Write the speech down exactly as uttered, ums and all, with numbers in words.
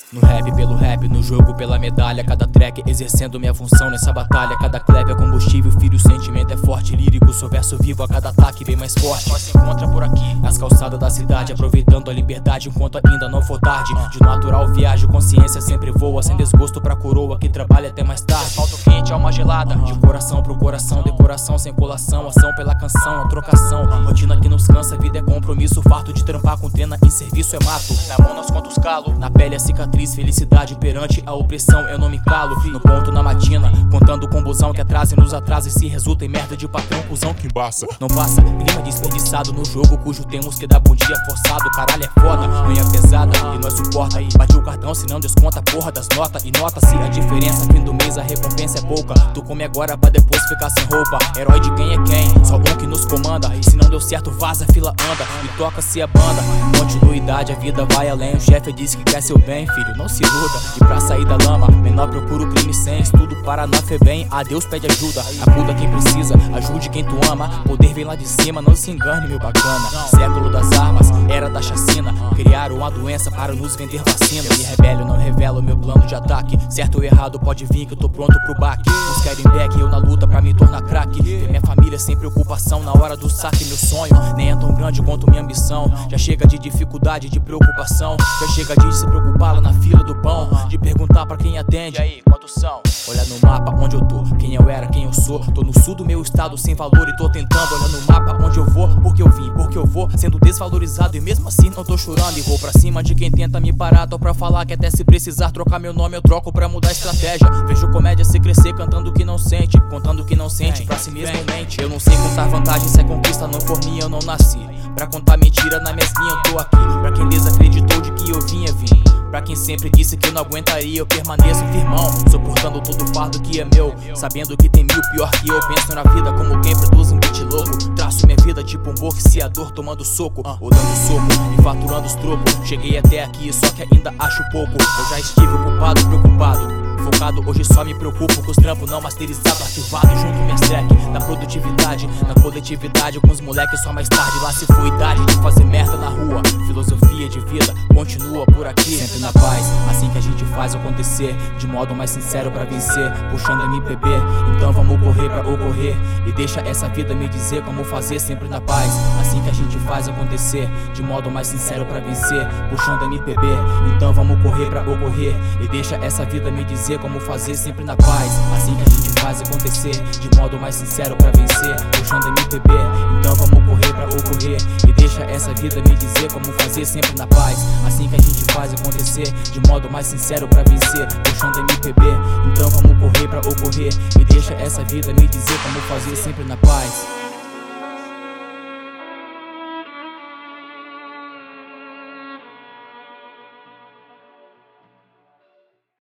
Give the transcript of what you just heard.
No rap pelo rap, no jogo pela medalha. Cada track exercendo minha função nessa batalha. Cada clap é combustível, filho, o sentimento é forte. Lírico, sou verso vivo, a cada ataque bem mais forte. Nós se encontra por aqui, nas calçadas da cidade, aproveitando a liberdade enquanto ainda não for tarde. De natural viajo, consciência sempre voa, sem desgosto pra coroa que trabalha até mais tarde. Asfalto quente, alma gelada, de coração pro coração, decoração sem colação, ação pela canção, a trocação. Rotina que nos cansa, vida é compromisso, farto de trampar com trena em serviço é mato. Na mão nós conta os calos, na pele a cicatriz. Felicidade perante a opressão, eu não me calo. No ponto na matina, contando com busão que atrasa e nos atrasa e se resulta em merda de patrão, cuzão que embaça. Não passa, clima desperdiçado no jogo cujo temos que dar bom dia forçado. Caralho é foda, manhã pesada e nós suporta. Bate o cartão se não desconta a porra das notas. E nota-se a diferença, fim do mês a recompensa é pouca. Tu come agora pra depois ficar sem roupa. Herói de quem é quem, só um que nos comanda. E se não deu certo vaza, a fila anda e toca-se a banda. Continuidade, a vida vai além. O chefe disse que quer seu bem, filho, não se iluda. E pra sair da lama, menor procura o crime sem estudo para na fé bem, a Deus pede ajuda. Acuda quem precisa, ajude quem tu ama. Poder vem lá de cima, não se engane, meu bacana. Século das armas, era da chacina. Criaram uma doença para nos vender vacina. E rebelo, não revelo meu plano de ataque. Certo ou errado, pode vir que eu tô pronto pro baque. Uns querem back, eu na luta pra me tornar craque. Ver minha família sem preocupação na hora do saque. Meu sonho nem é tão grande quanto minha ambição. Já chega de dificuldade, de preocupação. Já chega de se preocupar lá na fila do pão, de perguntar pra quem atende, e aí, quantos são? Olha no mapa onde eu tô, quem eu era, quem eu sou. Tô no sul do meu estado sem valor e tô tentando. Olha no mapa onde eu vou, porque eu vim, porque eu vou sendo desvalorizado e mesmo assim não tô chorando. E vou pra cima de quem tenta me parar, tô pra falar que até se precisar trocar meu nome eu troco pra mudar a estratégia. Vejo comédia se crescer cantando que não sente, contando que não sente, pra si mesmo mente. Eu não sei contar vantagem se a conquista não for minha, eu não nasci pra contar mentira na mesinha, eu tô aqui pra quem desacreditou de que eu vinha vir. Pra quem sempre disse que eu não aguentaria, eu permaneço firmão, suportando todo o fardo que é meu, sabendo que tem mil pior que eu. Penso na vida como quem produz um beat louco. Traço minha vida tipo um boxeador tomando soco, ou dando soco e faturando os trocos. Cheguei até aqui, só que ainda acho pouco. Eu já estive ocupado, preocupado, focado, hoje só me preocupo com os trampos não masterizados, arquivado junto minhas track. Na produtividade, na coletividade, com os moleques só mais tarde. Lá se foi idade de fazer merda na rua. Filosofia de vida continua por aqui, sempre na paz, assim que a gente faz acontecer, de modo mais sincero pra vencer, puxando M P B. Então vamos correr pra ocorrer e deixa essa vida me dizer como fazer, sempre na paz, assim que a gente faz acontecer, de modo mais sincero pra vencer, puxando M P B. Então vamos correr pra ocorrer e deixa essa vida me dizer como fazer, sempre na paz, assim que a gente faz acontecer, de modo mais sincero pra vencer, puxando M P B. Então vamos correr pra ocorrer e deixa essa vida me dizer como fazer, sempre na paz, assim que a gente faz acontecer, de modo mais sincero pra vencer, puxando M P B. Então vamos correr pra ocorrer e deixa essa vida me dizer como fazer, sempre na paz.